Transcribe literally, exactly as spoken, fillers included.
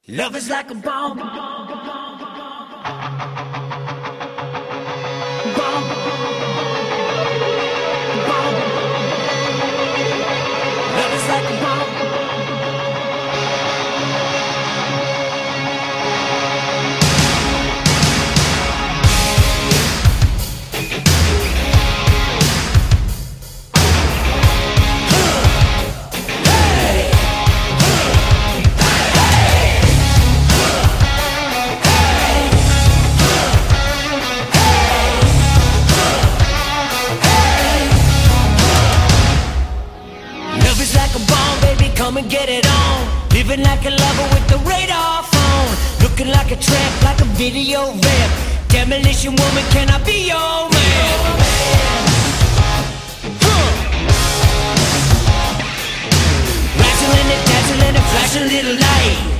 Love is like a bomb. Bomb. Bomb. Love is like a bomb. Come and get it on. Living like a lover with the radar phone. Looking like a tramp, like a video rap. Demolition woman, can I be your man? Huh. Rattling and dazzling and flashing little light.